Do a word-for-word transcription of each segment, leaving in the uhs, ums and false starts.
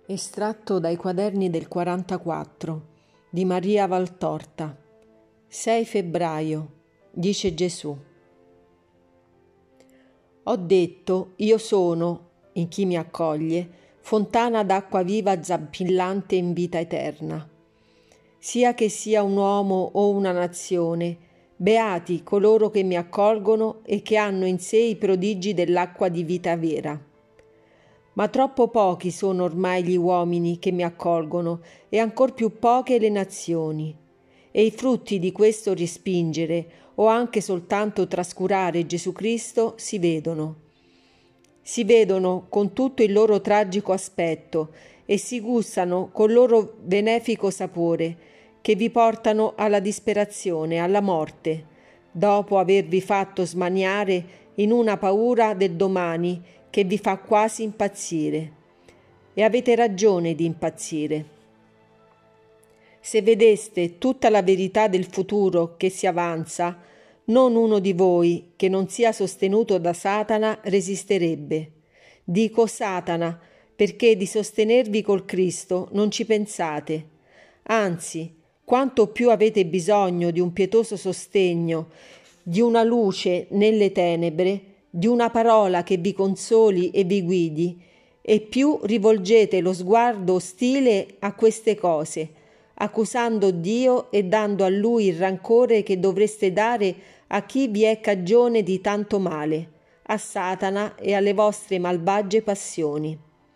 Estratto dai quaderni del quarantaquattro di Maria Valtorta. sei febbraio, dice Gesù. Ho detto, io sono, in chi mi accoglie, fontana d'acqua viva zampillante in vita eterna. Sia che sia un uomo o una nazione, beati coloro che mi accolgono e che hanno in sé i prodigi dell'acqua di vita vera. Ma troppo pochi sono ormai gli uomini che mi accolgono e ancor più poche le nazioni. E i frutti di questo respingere o anche soltanto trascurare Gesù Cristo si vedono. Si vedono con tutto il loro tragico aspetto e si gustano col loro benefico sapore che vi portano alla disperazione, alla morte, dopo avervi fatto smaniare in una paura del domani che vi fa quasi impazzire. E avete ragione di impazzire. Se vedeste tutta la verità del futuro che si avanza, non uno di voi che non sia sostenuto da Satana resisterebbe. Dico Satana perché di sostenervi col Cristo non ci pensate. Anzi, quanto più avete bisogno di un pietoso sostegno, di una luce nelle tenebre, di una parola che vi consoli e vi guidi, e più rivolgete lo sguardo ostile a queste cose, accusando Dio e dando a Lui il rancore che dovreste dare a chi vi è cagione di tanto male, a Satana e alle vostre malvagie passioni.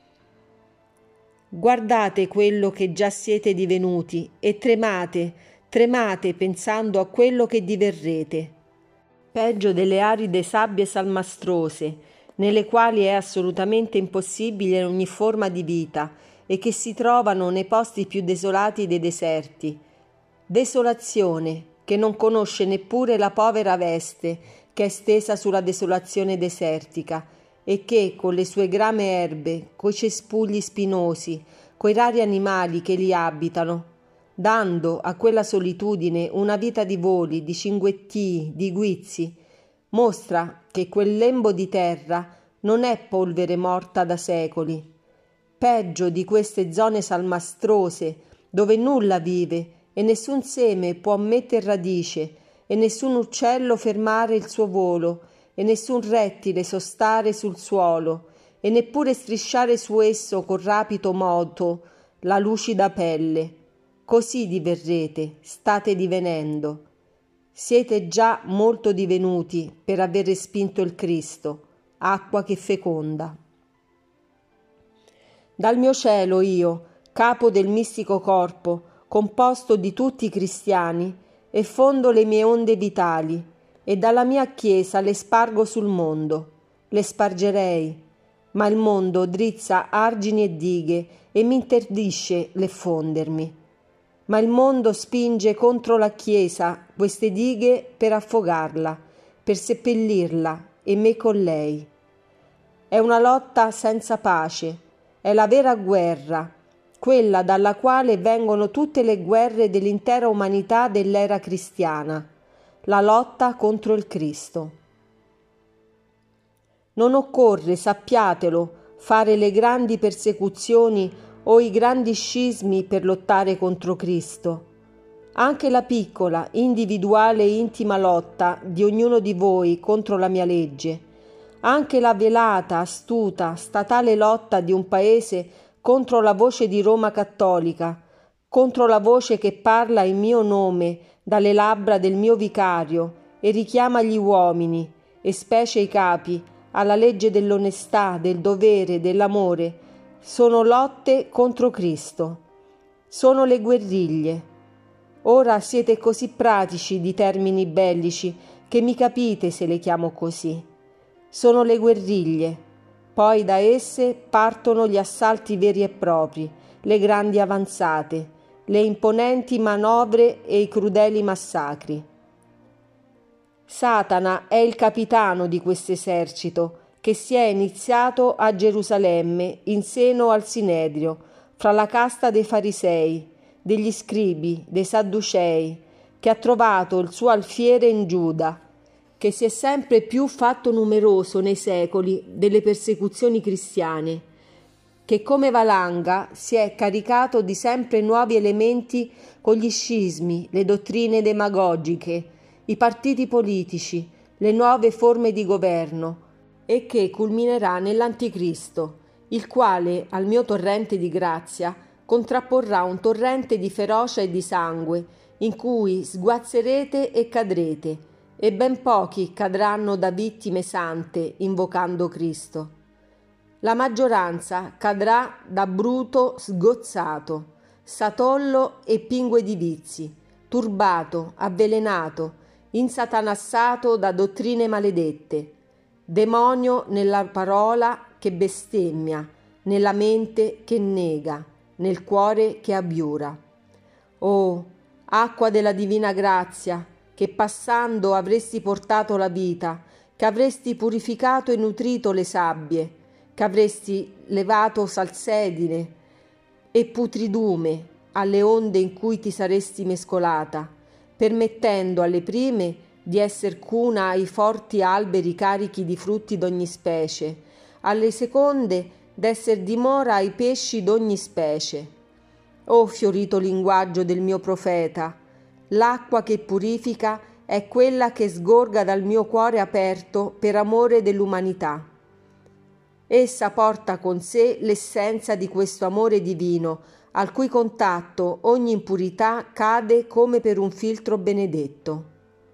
Guardate quello che già siete divenuti e tremate, tremate pensando a quello che diverrete. Peggio delle aride sabbie salmastrose, nelle quali è assolutamente impossibile ogni forma di vita e che si trovano nei posti più desolati dei deserti. Desolazione che non conosce neppure la povera veste che è stesa sulla desolazione desertica e che, con le sue grame erbe, coi cespugli spinosi, coi rari animali che li abitano, dando a quella solitudine una vita di voli, di cinguettii, di guizzi, mostra che quel lembo di terra non è polvere morta da secoli. Peggio di queste zone salmastrose, dove nulla vive e nessun seme può metter radice e nessun uccello fermare il suo volo e nessun rettile sostare sul suolo e neppure strisciare su esso con rapido moto la lucida pelle. Così diverrete, state divenendo. Siete già molto divenuti per aver respinto il Cristo, acqua che feconda. Dal mio cielo io, capo del mistico corpo, composto di tutti i cristiani, effondo le mie onde vitali, e dalla mia chiesa le spargo sul mondo. Le spargerei, ma il mondo drizza argini e dighe e mi interdisce l'effondermi. Ma il mondo spinge contro la Chiesa queste dighe per affogarla, per seppellirla e me con lei. È una lotta senza pace, è la vera guerra, quella dalla quale vengono tutte le guerre dell'intera umanità dell'era cristiana, la lotta contro il Cristo. Non occorre, sappiatelo, fare le grandi persecuzioni o i grandi scismi per lottare contro Cristo. Anche la piccola, individuale e intima lotta di ognuno di voi contro la mia legge, anche la velata, astuta, statale lotta di un paese contro la voce di Roma cattolica, contro la voce che parla in mio nome dalle labbra del mio vicario e richiama gli uomini, e specie i capi, alla legge dell'onestà, del dovere, dell'amore, sono lotte contro Cristo. Sono le guerriglie. Ora siete così pratici di termini bellici che mi capite se le chiamo così. Sono le guerriglie. Poi da esse partono gli assalti veri e propri, le grandi avanzate, le imponenti manovre e i crudeli massacri. Satana è il capitano di questo esercito che si è iniziato a Gerusalemme in seno al Sinedrio, fra la casta dei farisei, degli scribi, dei sadducei, che ha trovato il suo alfiere in Giuda, che si è sempre più fatto numeroso nei secoli delle persecuzioni cristiane, che come valanga si è caricato di sempre nuovi elementi con gli scismi, le dottrine demagogiche, i partiti politici, le nuove forme di governo, e che culminerà nell'Anticristo, il quale al mio torrente di grazia contrapporrà un torrente di ferocia e di sangue, in cui sguazzerete e cadrete, e ben pochi cadranno da vittime sante invocando Cristo. La maggioranza cadrà da bruto sgozzato, satollo e pingue di vizi, turbato, avvelenato, insatanassato da dottrine maledette, demonio nella parola che bestemmia, nella mente che nega, nel cuore che abbiura. Oh, acqua della divina grazia, che passando avresti portato la vita, che avresti purificato e nutrito le sabbie, che avresti levato salsedine e putridume alle onde in cui ti saresti mescolata, permettendo alle prime di esser cuna ai forti alberi carichi di frutti d'ogni specie, alle seconde d'esser dimora ai pesci d'ogni specie. O fiorito linguaggio del mio profeta, l'acqua che purifica è quella che sgorga dal mio cuore aperto per amore dell'umanità. Essa porta con sé l'essenza di questo amore divino, al cui contatto ogni impurità cade come per un filtro benedetto.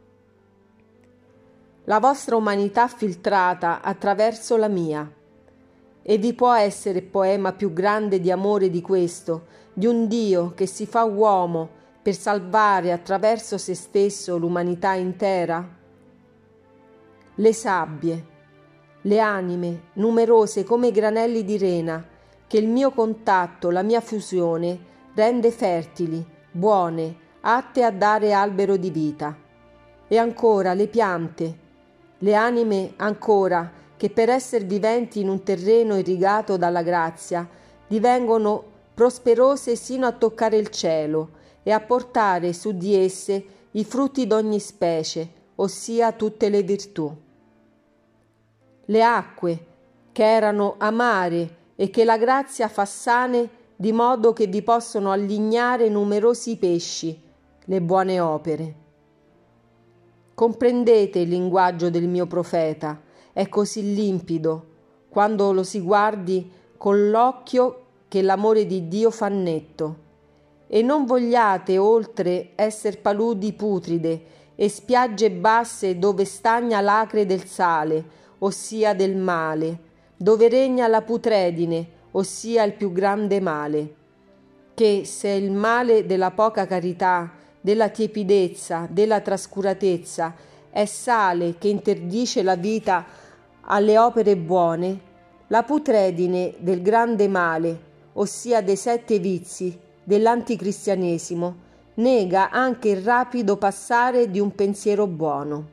La vostra umanità filtrata attraverso la mia. E vi può essere poema più grande di amore di questo, di un Dio che si fa uomo per salvare attraverso se stesso l'umanità intera? Le sabbie, le anime, numerose come i granelli di rena, che il mio contatto, la mia fusione, rende fertili, buone, atte a dare albero di vita. E ancora le piante, le anime ancora, che per esser viventi in un terreno irrigato dalla grazia, divengono prosperose sino a toccare il cielo e a portare su di esse i frutti d'ogni specie, ossia tutte le virtù. Le acque, che erano amare e che la grazia fa sane, di modo che vi possono allignare numerosi pesci, le buone opere. Comprendete il linguaggio del mio profeta, è così limpido, quando lo si guardi con l'occhio che l'amore di Dio fa netto. E non vogliate oltre esser paludi putride e spiagge basse dove stagna l'acre del sale, ossia del male, dove regna la putredine, ossia il più grande male. Che se il male della poca carità, della tiepidezza, della trascuratezza è sale che interdice la vita alle opere buone, la putredine del grande male, ossia dei sette vizi dell'anticristianesimo, nega anche il rapido passare di un pensiero buono.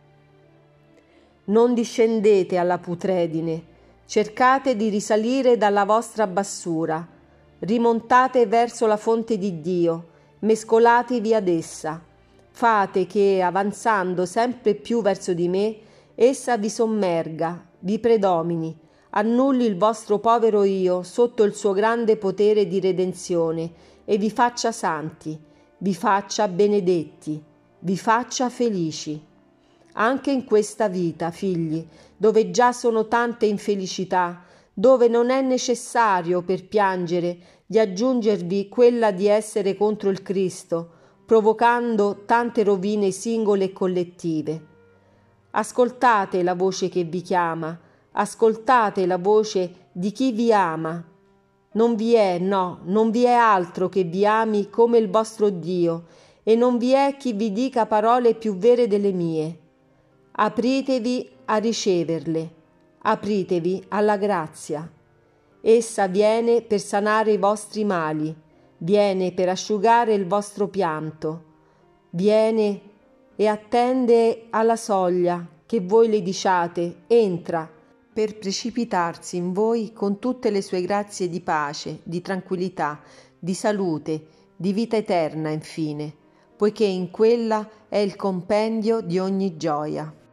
Non discendete alla putredine, cercate di risalire dalla vostra bassura, rimontate verso la fonte di Dio, mescolatevi ad essa, fate che, avanzando sempre più verso di me, essa vi sommerga, vi predomini, annulli il vostro povero io sotto il suo grande potere di redenzione e vi faccia santi, vi faccia benedetti, vi faccia felici. Anche in questa vita, figli, dove già sono tante infelicità, dove non è necessario per piangere di aggiungervi quella di essere contro il Cristo, provocando tante rovine singole e collettive. Ascoltate la voce che vi chiama, ascoltate la voce di chi vi ama. Non vi è, no, non vi è altro che vi ami come il vostro Dio, e non vi è chi vi dica parole più vere delle mie. Apritevi a riceverle, apritevi alla grazia. Essa viene per sanare i vostri mali, viene per asciugare il vostro pianto, viene e attende alla soglia che voi le diciate, entra, per precipitarsi in voi con tutte le sue grazie di pace, di tranquillità, di salute, di vita eterna infine, poiché in quella è il compendio di ogni gioia.